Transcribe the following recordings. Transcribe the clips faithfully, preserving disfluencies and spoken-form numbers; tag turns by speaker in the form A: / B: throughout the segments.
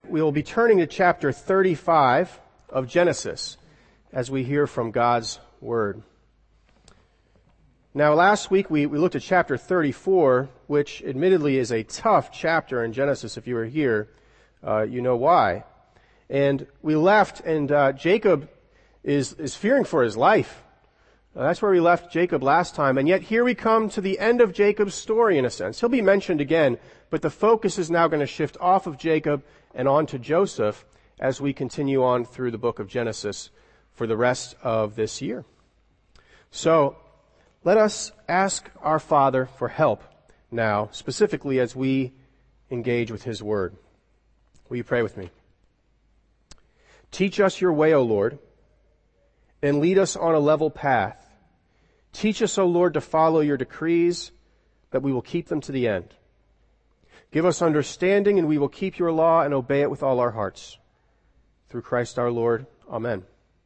A: we will be turning to chapter thirty-five of Genesis as we hear from God's Word. Now, last week we, we looked at chapter thirty-four, which admittedly is a tough chapter in Genesis. If you were here, uh, you know why. And we left, and uh, Jacob is, is fearing for his life. Uh, that's where we left Jacob last time. And yet here we come to the end of Jacob's story, in a sense. He'll be mentioned again, but the focus is now going to shift off of Jacob and on to Joseph as we continue on through the book of Genesis for the rest of this year. So, let us ask our Father for help now, specifically as we engage with His Word. Will you pray with me? Teach us your way, O Lord, and lead us on a level path. Teach us, O Lord, to follow your decrees, that we will keep them to the end. Give us understanding, and we will keep your law and obey it with all our hearts. Through Christ our Lord. Amen.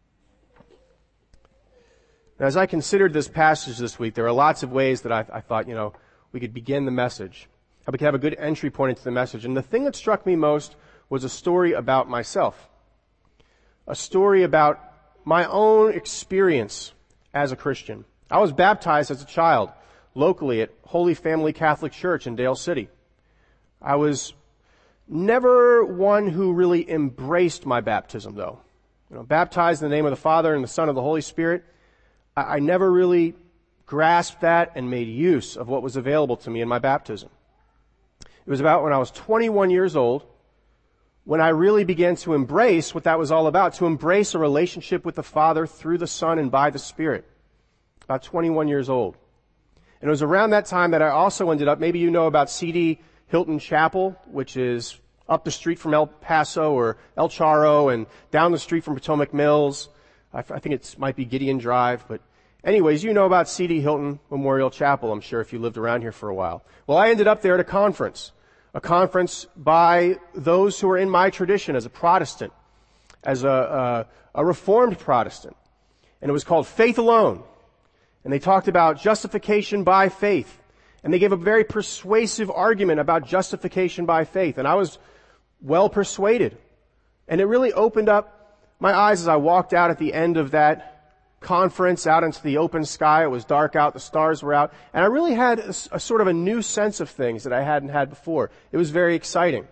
A: Now, as I considered this passage this week, there are lots of ways that I, I thought, you know, we could begin the message. How we could have a good entry point into the message. And the thing that struck me most was a story about myself. A story about my own experience as a Christian. I was baptized as a child locally at Holy Family Catholic Church in Dale City. I was never one who really embraced my baptism, though. You know, baptized in the name of the Father and the Son and the Holy Spirit. I never really grasped that and made use of what was available to me in my baptism. It was about when I was twenty-one years old when I really began to embrace what that was all about, to embrace a relationship with the Father through the Son and by the Spirit. About twenty-one years old. And it was around that time that I also ended up, maybe you know about C D Hilton Chapel, which is up the street from El Paso or El Charro and down the street from Potomac Mills. I think it might be Gideon Drive, but anyways, you know about C D Hilton Memorial Chapel, I'm sure, if you lived around here for a while. Well, I ended up there at a conference, a conference by those who are in my tradition as a Protestant, as a, a, a Reformed Protestant. And it was called Faith Alone. And they talked about justification by faith. And they gave a very persuasive argument about justification by faith. And I was well persuaded. And it really opened up my eyes as I walked out at the end of that conference out into the open sky. It was dark out, the stars were out, and I really had a, a sort of a new sense of things that I hadn't had before. It was very exciting.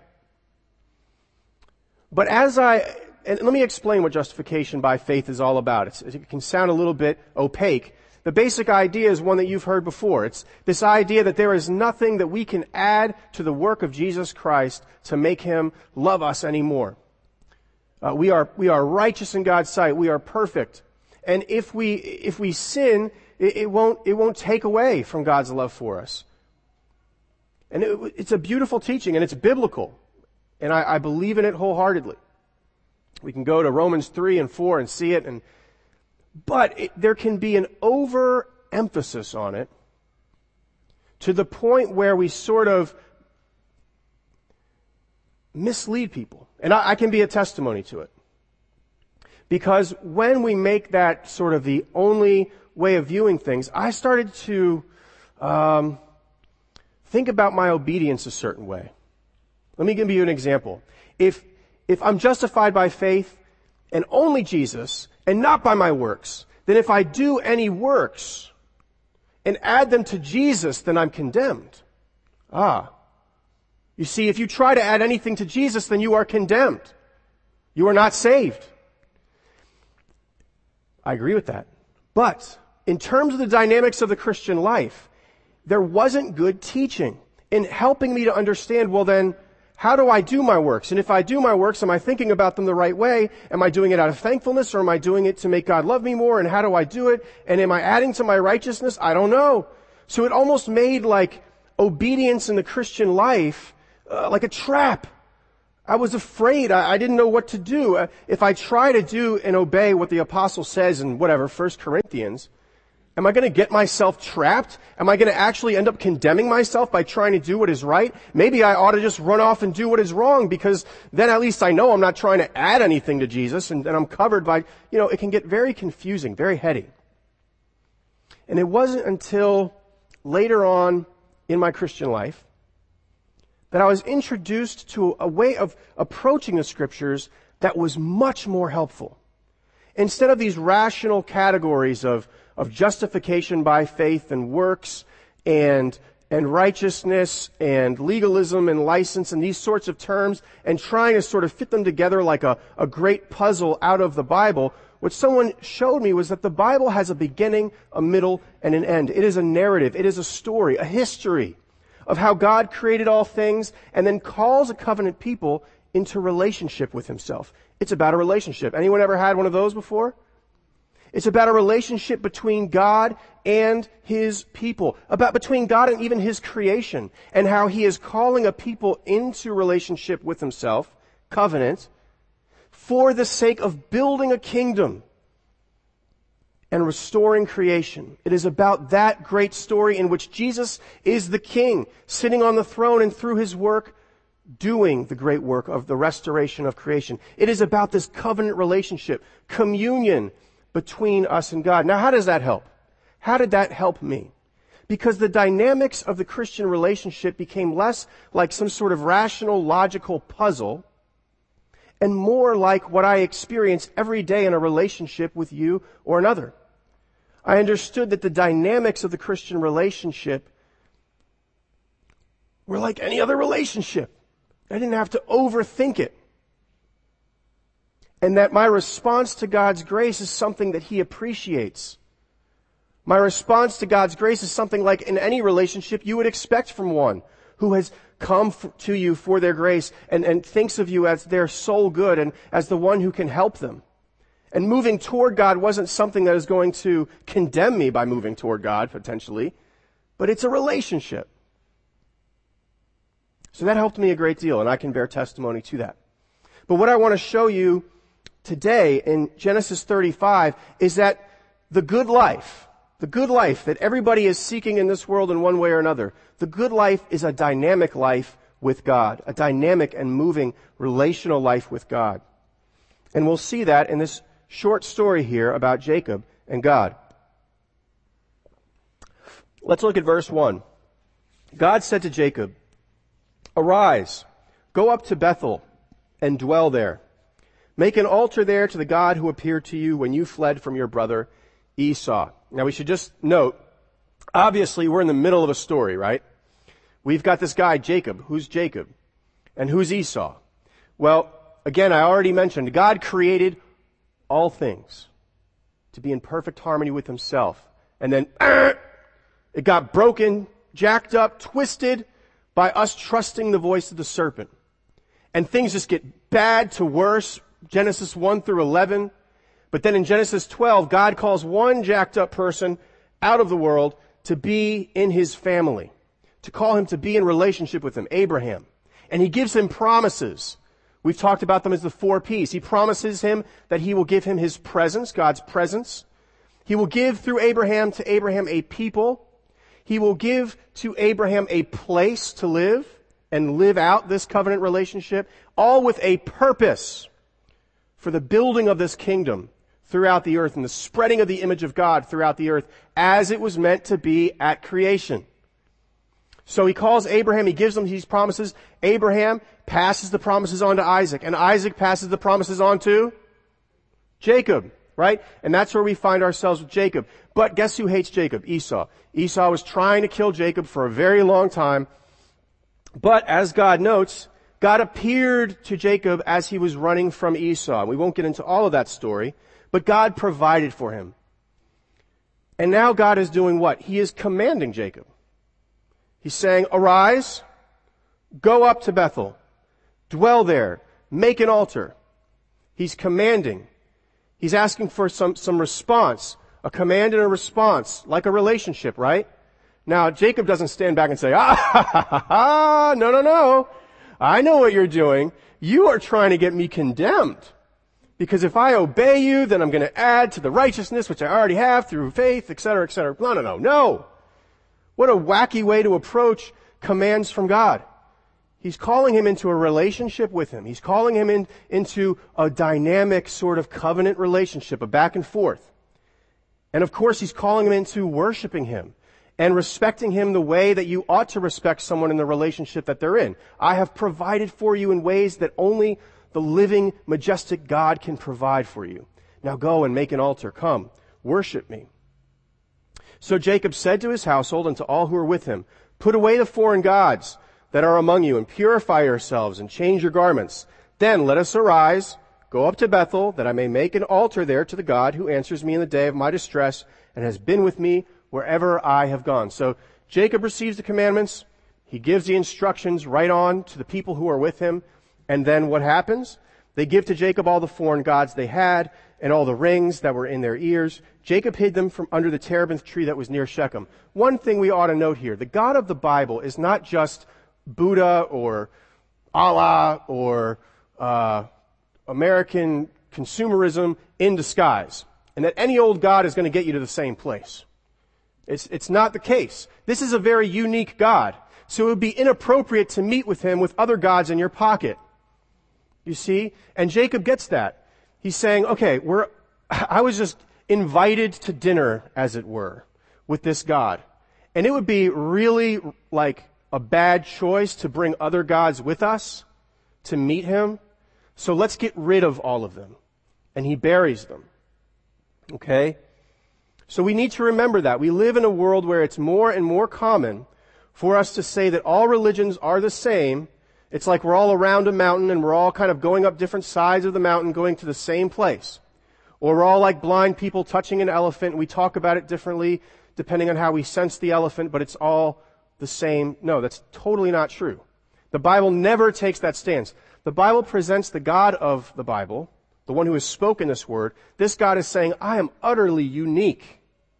A: But as I, and let me explain what justification by faith is all about. It's, it can sound a little bit opaque. The basic idea is one that you've heard before. It's this idea that there is nothing that we can add to the work of Jesus Christ to make Him love us anymore. Uh, we are, we are righteous in God's sight. We are perfect. And if we, if we sin, it, it won't, it won't take away from God's love for us. And it, it's a beautiful teaching and it's biblical. And I, I believe in it wholeheartedly. We can go to Romans three and four and see it and, but it, there can be an overemphasis on it to the point where we sort of mislead people. And I, I can be a testimony to it. Because when we make that sort of the only way of viewing things, I started to um, think about my obedience a certain way. Let me give you an example. If if I'm justified by faith and only Jesus and not by my works, then if I do any works and add them to Jesus, then I'm condemned. Ah. You see, if you try to add anything to Jesus, then you are condemned. You are not saved. I agree with that. But in terms of the dynamics of the Christian life, there wasn't good teaching in helping me to understand, well then, how do I do my works? And if I do my works, am I thinking about them the right way? Am I doing it out of thankfulness, or am I doing it to make God love me more? And how do I do it? And am I adding to my righteousness? I don't know. So it almost made like obedience in the Christian life Uh, like a trap. I was afraid. I, I didn't know what to do. Uh, if I try to do and obey what the apostle says in whatever, First Corinthians, am I going to get myself trapped? Am I going to actually end up condemning myself by trying to do what is right? Maybe I ought to just run off and do what is wrong, because then at least I know I'm not trying to add anything to Jesus, and, and I'm covered by, you know, it can get very confusing, very heady. And it wasn't until later on in my Christian life that I was introduced to a way of approaching the Scriptures that was much more helpful. Instead of these rational categories of, of justification by faith and works and, and righteousness and legalism and license and these sorts of terms and trying to sort of fit them together like a, a great puzzle out of the Bible, what someone showed me was that the Bible has a beginning, a middle, and an end. It is a narrative. It is a story, a history of how God created all things and then calls a covenant people into relationship with himself. It's about a relationship. Anyone ever had one of those before? It's about a relationship between God and his people, about between God and even his creation, and how he is calling a people into relationship with himself, covenant, for the sake of building a kingdom and restoring creation. It is about that great story in which Jesus is the King, sitting on the throne and through his work, doing the great work of the restoration of creation. It is about this covenant relationship, communion between us and God. Now, how does that help? How did that help me? Because the dynamics of the Christian relationship became less like some sort of rational, logical puzzle and more like what I experience every day in a relationship with you or another. I understood that the dynamics of the Christian relationship were like any other relationship. I didn't have to overthink it. And that my response to God's grace is something that he appreciates. My response to God's grace is something like in any relationship you would expect from one who has come f- to you for their grace and, and thinks of you as their sole good and as the one who can help them. And moving toward God wasn't something that is going to condemn me by moving toward God, potentially, but it's a relationship. So that helped me a great deal, and I can bear testimony to that. But what I want to show you today in Genesis thirty-five is that the good life, the good life that everybody is seeking in this world in one way or another, the good life is a dynamic life with God, a dynamic and moving relational life with God. And we'll see that in this short story here about Jacob and God. Let's look at verse one. God said to Jacob, "Arise, go up to Bethel and dwell there. Make an altar there to the God who appeared to you when you fled from your brother Esau." Now we should just note, obviously we're in the middle of a story, right? We've got this guy, Jacob. Who's Jacob? And who's Esau? Well, again, I already mentioned, God created all things to be in perfect harmony with himself. And then uh, it got broken, jacked up, twisted by us trusting the voice of the serpent. And things just get bad to worse, Genesis one through eleven. But then in Genesis twelve, God calls one jacked up person out of the world to be in his family, to call him to be in relationship with him, Abraham. And he gives him promises. We've talked about them as the four P's. He promises him that he will give him his presence, God's presence. He will give through Abraham to Abraham a people. He will give to Abraham a place to live and live out this covenant relationship, all with a purpose for the building of this kingdom throughout the earth and the spreading of the image of God throughout the earth as it was meant to be at creation. So he calls Abraham, he gives him these promises. Abraham passes the promises on to Isaac, and Isaac passes the promises on to Jacob, right? And that's where we find ourselves with Jacob. But guess who hates Jacob? Esau. Esau was trying to kill Jacob for a very long time. But as God notes, God appeared to Jacob as he was running from Esau. We won't get into all of that story, but God provided for him. And now God is doing what? He is commanding Jacob. He's saying, "Arise, go up to Bethel, dwell there, make an altar." He's commanding. He's asking for some, some response, a command and a response, like a relationship, right? Now, Jacob doesn't stand back and say, ah, ha, ha, ha, ha, no, no, no. I know what you're doing. You are trying to get me condemned. Because if I obey you, then I'm going to add to the righteousness which I already have through faith, et cetera, et cetera. No, no, no, no. What a wacky way to approach commands from God. He's calling him into a relationship with him. He's calling him in, into a dynamic sort of covenant relationship, a back and forth. And of course, he's calling him into worshiping him and respecting him the way that you ought to respect someone in the relationship that they're in. I have provided for you in ways that only the living, majestic God can provide for you. Now go and make an altar. Come, worship me. So Jacob said to his household and to all who were with him, put away the foreign gods that are among you and purify yourselves and change your garments. Then let us arise, go up to Bethel, that I may make an altar there to the God who answers me in the day of my distress and has been with me wherever I have gone. So Jacob receives the commandments. He gives the instructions right on to the people who are with him. And then what happens? They give to Jacob all the foreign gods they had and all the rings that were in their ears. Jacob hid them from under the terebinth tree that was near Shechem. One thing we ought to note here, the God of the Bible is not just Buddha or Allah or uh, American consumerism in disguise, and that any old God is going to get you to the same place. It's, it's not the case. This is a very unique God. So it would be inappropriate to meet with him with other gods in your pocket. You see? And Jacob gets that. He's saying, okay, we're, I was just invited to dinner, as it were, with this God. And it would be really like a bad choice to bring other gods with us to meet him. So let's get rid of all of them. And he buries them. Okay? So we need to remember that. We live in a world where it's more and more common for us to say that all religions are the same. It's like we're all around a mountain and we're all kind of going up different sides of the mountain, going to the same place. Or we're all like blind people touching an elephant and we talk about it differently depending on how we sense the elephant, but it's all the same. No, that's totally not true. The Bible never takes that stance. The Bible presents the God of the Bible, the one who has spoken this word. This God is saying, I am utterly unique.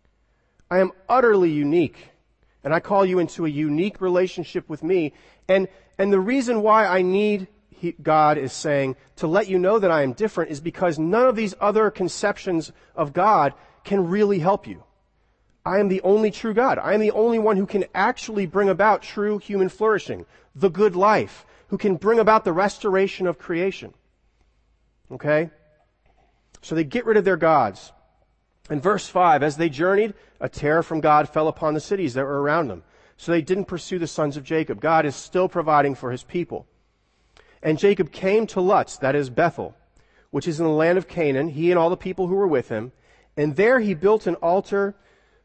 A: I am utterly unique. And I call you into a unique relationship with me. And, and the reason why I need, he, God is saying, to let you know that I am different is because none of these other conceptions of God can really help you. I am the only true God. I am the only one who can actually bring about true human flourishing, the good life, who can bring about the restoration of creation. Okay? So they get rid of their gods. In verse five, as they journeyed, a terror from God fell upon the cities that were around them. So they didn't pursue the sons of Jacob. God is still providing for his people. And Jacob came to Luz, that is Bethel, which is in the land of Canaan, he and all the people who were with him. And there he built an altar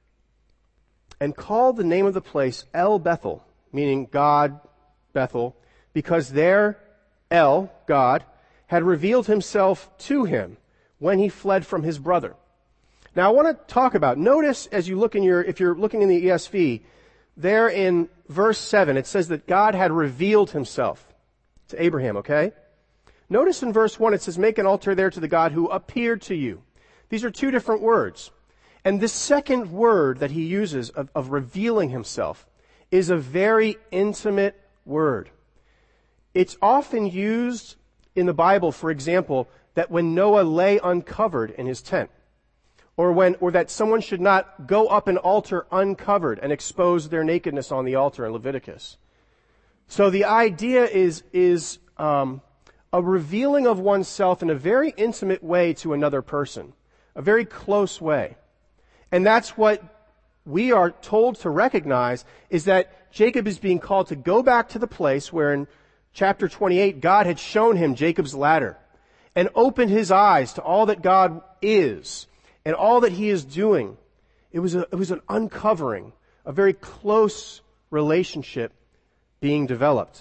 A: and called the name of the place El Bethel, meaning God, Bethel, because there El, God, had revealed himself to him when he fled from his brother. Now I want to talk about, notice as you look in your, if you're looking in the E S V, there in verse seven, it says that God had revealed himself to Abraham, okay? Notice in verse one, it says, make an altar there to the God who appeared to you. These are two different words. And this second word that he uses of, of revealing himself is a very intimate word. It's often used in the Bible, for example, that when Noah lay uncovered in his tent, or when, or that someone should not go up an altar uncovered and expose their nakedness on the altar in Leviticus. So the idea is, is um, a revealing of oneself in a very intimate way to another person, a very close way. And that's what we are told to recognize, is that Jacob is being called to go back to the place where in chapter twenty-eight, God had shown him Jacob's ladder and opened his eyes to all that God is and all that he is doing. It was a, it was an uncovering, a very close relationship being developed.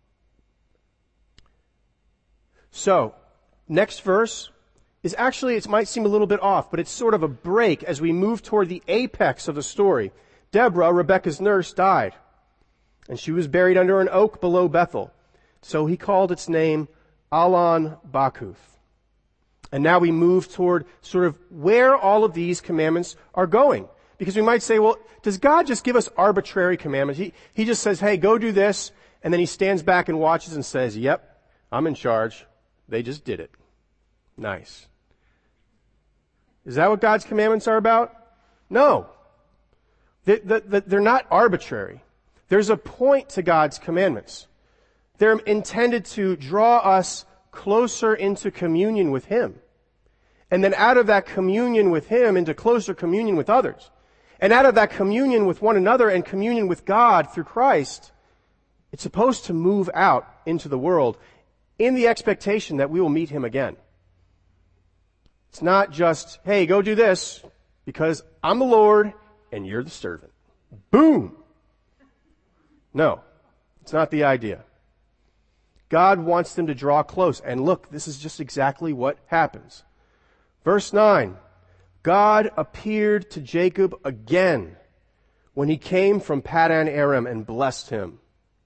A: So, next verse is actually, it might seem a little bit off, but it's sort of a break as we move toward the apex of the story. Deborah, Rebekah's nurse, died, and she was buried under an oak below Bethel. So he called its name Allon Bakuth. And now we move toward sort of where all of these commandments are going. Because we might say, well, does God just give us arbitrary commandments? He, he just says, hey, go do this, and then he stands back and watches and says, yep, I'm in charge. They just did it. Nice. Is that what God's commandments are about? No. They, they, they're not arbitrary. There's a point to God's commandments. They're intended to draw us closer into communion with Him. And then out of that communion with Him into closer communion with others. And out of that communion with one another and communion with God through Christ, it's supposed to move out into the world in the expectation that we will meet Him again. It's not just, hey, go do this because I'm the Lord and you're the servant. Boom! No, it's not the idea. God wants them to draw close. And look, this is just exactly what happens. Verse nine, God appeared to Jacob again when he came from Paddan Aram and blessed him.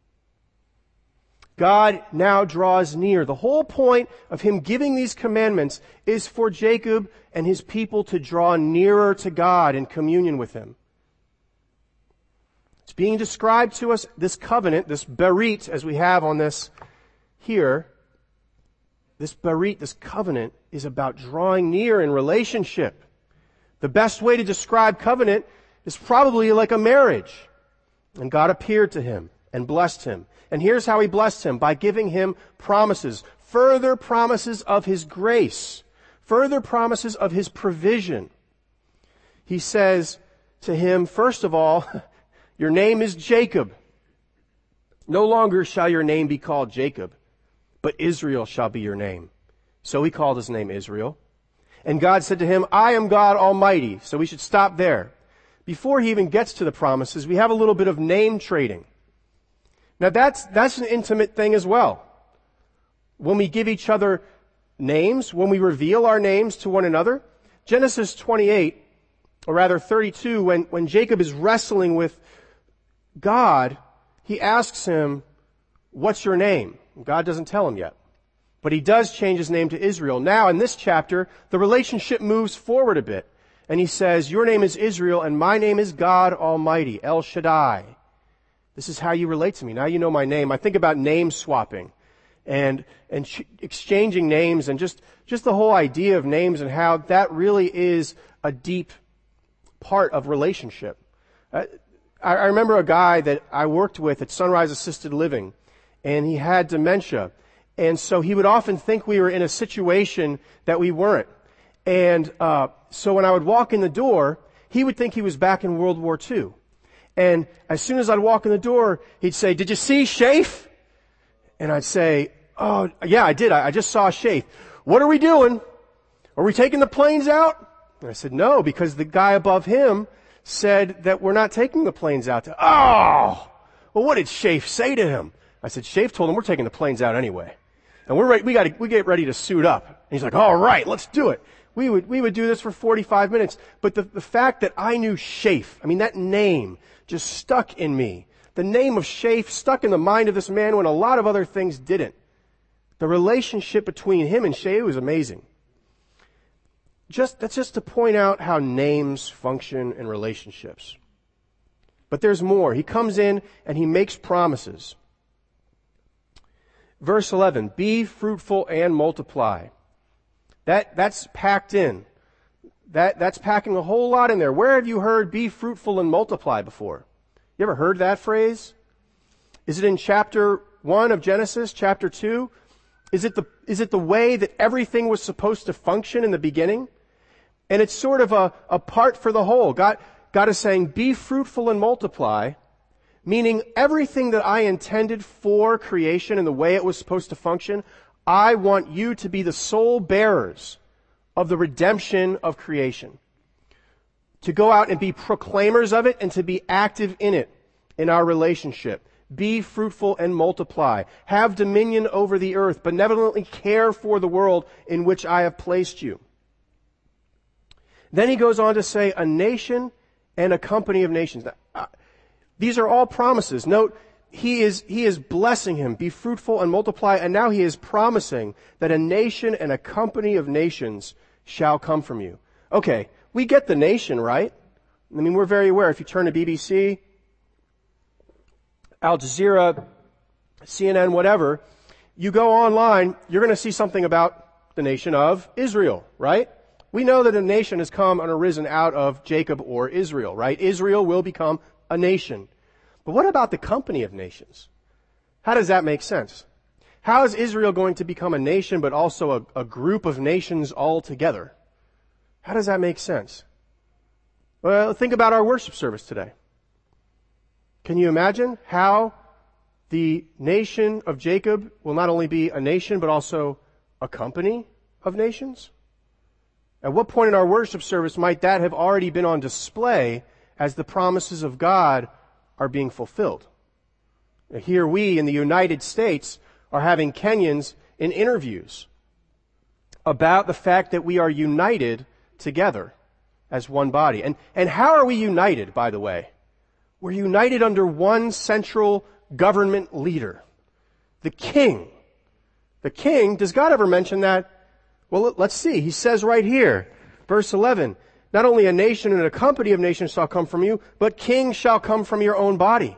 A: God now draws near. The whole point of Him giving these commandments is for Jacob and his people to draw nearer to God in communion with Him. It's being described to us, this covenant, this berit, as we have on this here. This berit, this covenant, is about drawing near in relationship. The best way to describe covenant is probably like a marriage. And God appeared to him and blessed him. And here's how He blessed him, by giving him promises, further promises of His grace, further promises of His provision. He says to him, first of all, your name is Jacob. No longer shall your name be called Jacob, but Israel shall be your name. So He called his name Israel. And God said to him, I am God Almighty. So we should stop there. Before he even gets to the promises, we have a little bit of name trading. Now that's, that's an intimate thing as well. When we give each other names, when we reveal our names to one another, Genesis twenty-eight, or rather thirty-two, when, when Jacob is wrestling with God, he asks him, what's your name? God doesn't tell him yet. But he does change his name to Israel. Now in this chapter, the relationship moves forward a bit. And he says, your name is Israel and my name is God Almighty, El Shaddai. This is how you relate to me. Now you know my name. I think about name swapping and, and ch- exchanging names and just, just the whole idea of names and how that really is a deep part of relationship. Uh, I, I remember a guy that I worked with at Sunrise Assisted Living, and he had dementia. And so he would often think we were in a situation that we weren't. And uh, so when I would walk in the door, he would think he was back in World War Two. And as soon as I'd walk in the door, he'd say, did you see Shafe? And I'd say, oh, yeah, I did. I, I just saw Shafe. What are we doing? Are we taking the planes out? And I said, no, because the guy above him said that we're not taking the planes out. To, oh, well, what did Shafe say to him? I said, Shafe told him we're taking the planes out anyway. And we're ready, we got to, we get ready to suit up. And he's like, all right, let's do it. We would, we would do this for forty-five minutes. But the, the fact that I knew Shafe, I mean, that name just stuck in me. The name of Shafe stuck in the mind of this man when a lot of other things didn't. The relationship between him and Shafe was amazing. Just, that's just to point out how names function in relationships. But there's more. He comes in and he makes promises. Verse eleven, be fruitful and multiply. That, that's packed in. That, that's packing a whole lot in there. Where have you heard be fruitful and multiply before? You ever heard that phrase? Is it in chapter one of Genesis, chapter two? Is it the, is it the way that everything was supposed to function in the beginning? And it's sort of a, a part for the whole. God, God is saying, be fruitful and multiply, meaning everything that I intended for creation and the way it was supposed to function, I want you to be the sole bearers of the redemption of creation. To go out and be proclaimers of it and to be active in it in our relationship. Be fruitful and multiply. Have dominion over the earth. Benevolently care for the world in which I have placed you. Then he goes on to say, a nation and a company of nations. Now, uh, these are all promises. Note, he is, he is blessing him. Be fruitful and multiply. And now he is promising that a nation and a company of nations shall come from you. Okay, we get the nation, right? I mean, we're very aware. If you turn to B B C, Al Jazeera, C N N, whatever, you go online, you're going to see something about the nation of Israel, right? We know that a nation has come and arisen out of Jacob or Israel, right? Israel will become a nation. But what about the company of nations? How does that make sense? How is Israel going to become a nation but also a, a group of nations all together? How does that make sense? Well, think about our worship service today. Can you imagine how the nation of Jacob will not only be a nation, but also a company of nations? At what point in our worship service might that have already been on display as the promises of God are being fulfilled? Here we in the United States are having Kenyans in interviews about the fact that we are united together as one body. And, and how are we united, by the way? We're united under one central government leader, the king. The king, does God ever mention that? Well, let's see. He says right here, verse eleven, not only a nation and a company of nations shall come from you, but kings shall come from your own body.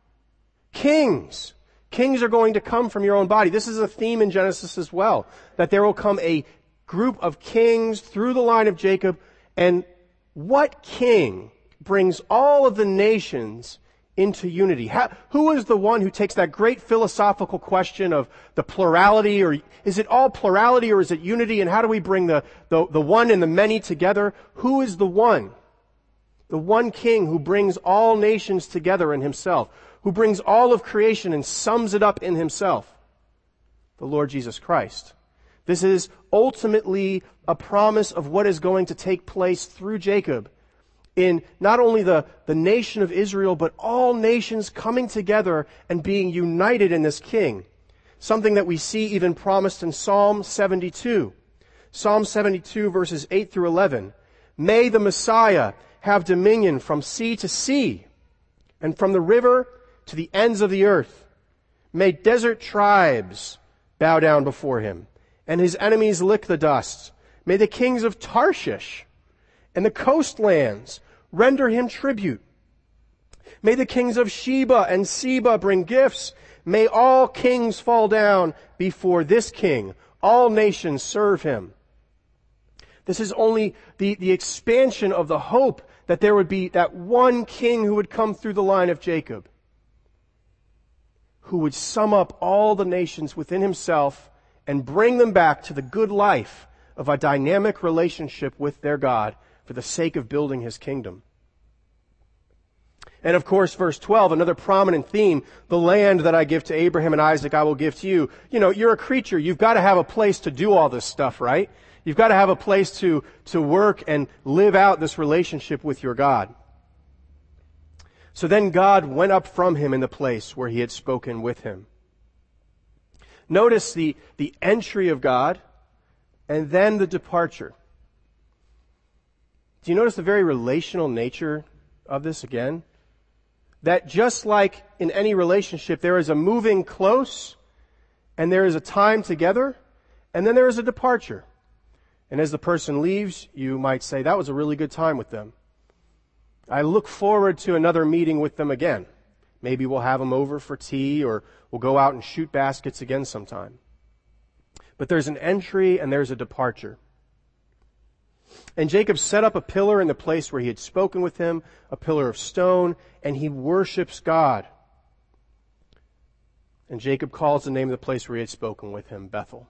A: Kings. Kings are going to come from your own body. This is a theme in Genesis as well, that there will come a group of kings through the line of Jacob. And what king brings all of the nations into unity? How, who is the one who takes that great philosophical question of the plurality, or is it all plurality or is it unity? And how do we bring the, the, the one and the many together? Who is the one? The one king who brings all nations together in himself, who brings all of creation and sums it up in himself. The Lord Jesus Christ. This is ultimately a promise of what is going to take place through Jacob in not only the, the nation of Israel, but all nations coming together and being united in this king. Something that we see even promised in Psalm seventy-two. Psalm seventy-two verses eight through eleven. May the Messiah have dominion from sea to sea and from the river to the ends of the earth. May desert tribes bow down before him and his enemies lick the dust. May the kings of Tarshish and the coastlands render him tribute. May the kings of Sheba and Seba bring gifts. May all kings fall down before this king. All nations serve him. This is only the, the expansion of the hope that there would be that one king who would come through the line of Jacob, who would sum up all the nations within himself and bring them back to the good life of a dynamic relationship with their God for the sake of building his kingdom. And of course, verse twelve, another prominent theme, the land that I give to Abraham and Isaac I will give to you. You know, you're a creature. You've got to have a place to do all this stuff, right? You've got to have a place to, to work and live out this relationship with your God. So then God went up from him in the place where he had spoken with him. Notice the, the entry of God and then the departure. Do you notice the very relational nature of this again? That just like in any relationship, there is a moving close and there is a time together and then there is a departure. And as the person leaves, you might say, that was a really good time with them. I look forward to another meeting with them again. Maybe we'll have them over for tea or we'll go out and shoot baskets again sometime. But there's an entry and there's a departure. And Jacob set up a pillar in the place where he had spoken with him, a pillar of stone, and he worships God. And Jacob calls the name of the place where he had spoken with him, Bethel.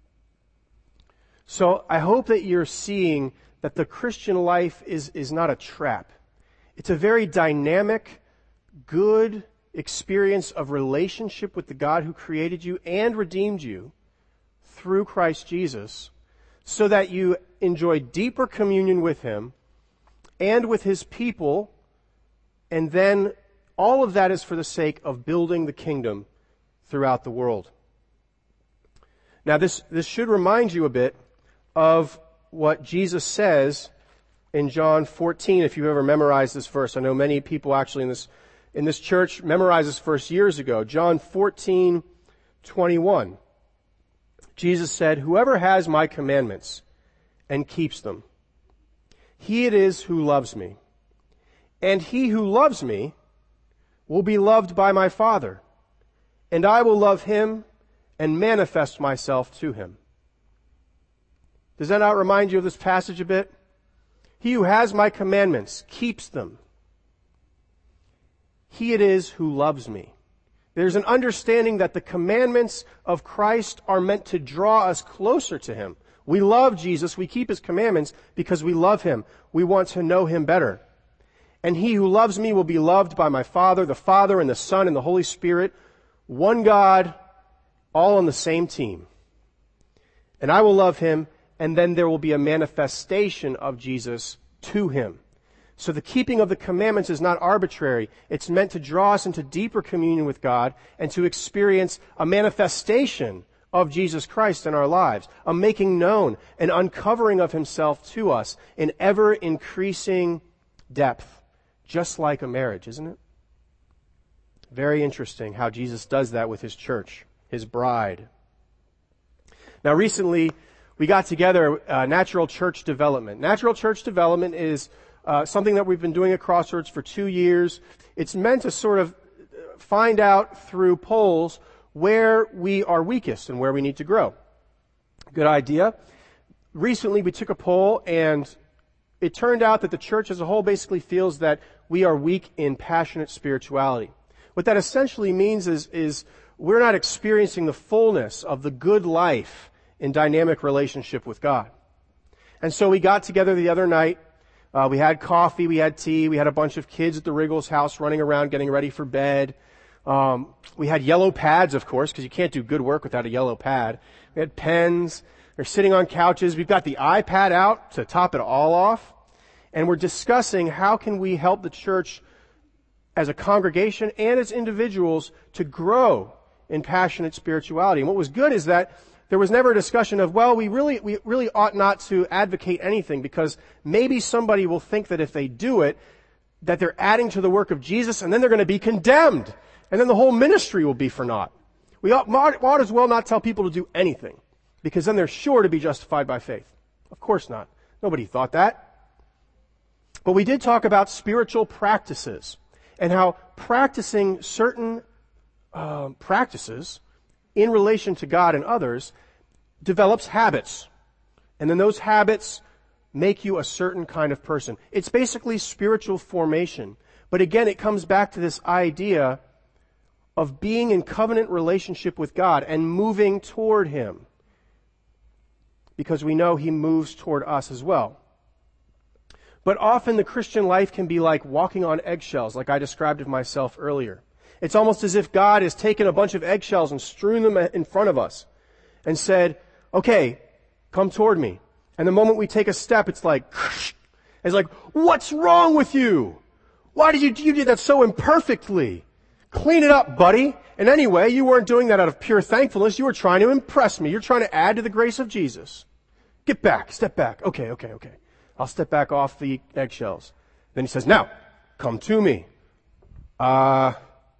A: So I hope that you're seeing that the Christian life is, is not a trap. It's a very dynamic, good experience of relationship with the God who created you and redeemed you through Christ Jesus, so that you enjoy deeper communion with him and with his people, and then all of that is for the sake of building the kingdom throughout the world. Now this, this should remind you a bit of what Jesus says in John fourteen, if you've ever memorized this verse. I know many people actually in this, in this church memorized this verse years ago. John fourteen twenty-one. Jesus said, whoever has my commandments and keeps them, he it is who loves me. And he who loves me will be loved by my Father, and I will love him and manifest myself to him. Does that not remind you of this passage a bit? He who has my commandments keeps them. He it is who loves me. There's an understanding that the commandments of Christ are meant to draw us closer to him. We love Jesus. We keep his commandments because we love him. We want to know him better. And he who loves me will be loved by my Father, the Father and the Son and the Holy Spirit, one God, all on the same team. And I will love him, and then there will be a manifestation of Jesus to him. So the keeping of the commandments is not arbitrary. It's meant to draw us into deeper communion with God and to experience a manifestation of Jesus Christ in our lives, a making known, an uncovering of himself to us in ever increasing depth, just like a marriage, isn't it? Very interesting how Jesus does that with his church, his bride. Now recently, we got together uh, Natural Church Development. Natural Church Development is uh, something that we've been doing at Crossroads for two years. It's meant to sort of find out through polls where we are weakest and where we need to grow. Good idea. Recently, we took a poll, and it turned out that the church as a whole basically feels that we are weak in passionate spirituality. What that essentially means is, is we're not experiencing the fullness of the good life in dynamic relationship with God. And so we got together the other night. Uh, we had coffee, we had tea, we had a bunch of kids at the Wriggles house running around getting ready for bed. Um, we had yellow pads, of course, because you can't do good work without a yellow pad. We had pens. They're sitting on couches. We've got the iPad out to top it all off. And we're discussing how can we help the church as a congregation and as individuals to grow in passionate spirituality. And what was good is that there was never a discussion of, well, we really, we really ought not to advocate anything because maybe somebody will think that if they do it, that they're adding to the work of Jesus and then they're going to be condemned. And then the whole ministry will be for naught. We ought, ought as well not tell people to do anything because then they're sure to be justified by faith. Of course not. Nobody thought that. But we did talk about spiritual practices and how practicing certain um, practices in relation to God and others develops habits. And then those habits make you a certain kind of person. It's basically spiritual formation. But again, it comes back to this idea of being in covenant relationship with God and moving toward him. Because we know he moves toward us as well. But often the Christian life can be like walking on eggshells, like I described of myself earlier. It's almost as if God has taken a bunch of eggshells and strewn them in front of us and said, okay, come toward me. And the moment we take a step, it's like, it's like, what's wrong with you? Why did you, you did that so imperfectly? Clean it up, buddy. And anyway, you weren't doing that out of pure thankfulness. You were trying to impress me. You're trying to add to the grace of Jesus. Get back, step back. Okay, okay, okay. I'll step back off the eggshells. Then he says, now, come to me. Uh,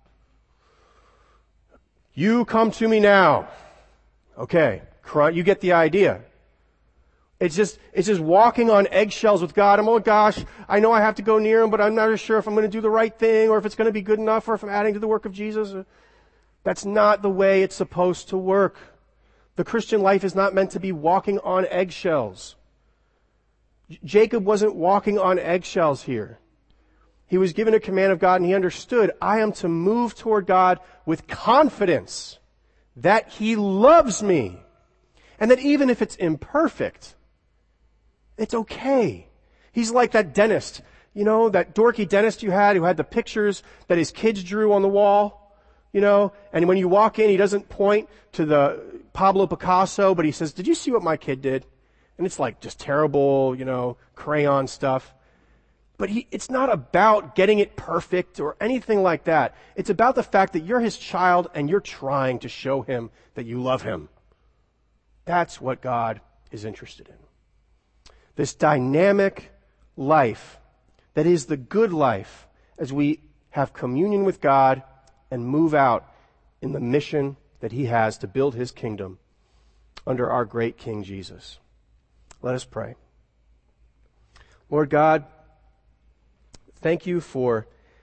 A: you come to me now. Okay, you get the idea. It's just, it's just walking on eggshells with God. Oh gosh, I know I have to go near him, but I'm not sure if I'm going to do the right thing or if it's going to be good enough or if I'm adding to the work of Jesus. That's not the way it's supposed to work. The Christian life is not meant to be walking on eggshells. Jacob wasn't walking on eggshells here. He was given a command of God and he understood, I am to move toward God with confidence that he loves me. And that even if it's imperfect, it's okay. He's like that dentist, you know, that dorky dentist you had who had the pictures that his kids drew on the wall, you know, and when you walk in, he doesn't point to the Pablo Picasso, but he says, did you see what my kid did? And it's like just terrible, you know, crayon stuff. But he, it's not about getting it perfect or anything like that. It's about the fact that you're his child and you're trying to show him that you love him. That's what God is interested in. This dynamic life that is the good life as we have communion with God and move out in the mission that he has to build his kingdom under our great King Jesus. Let us pray. Lord God, thank you for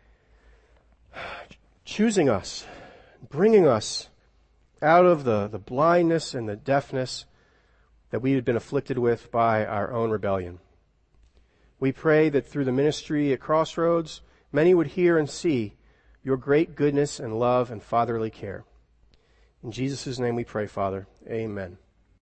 A: choosing us, bringing us out of the, the blindness and the deafness that we had been afflicted with by our own rebellion. We pray that through the ministry at Crossroads, many would hear and see your great goodness and love and fatherly care. In Jesus' name we pray, Father. Amen.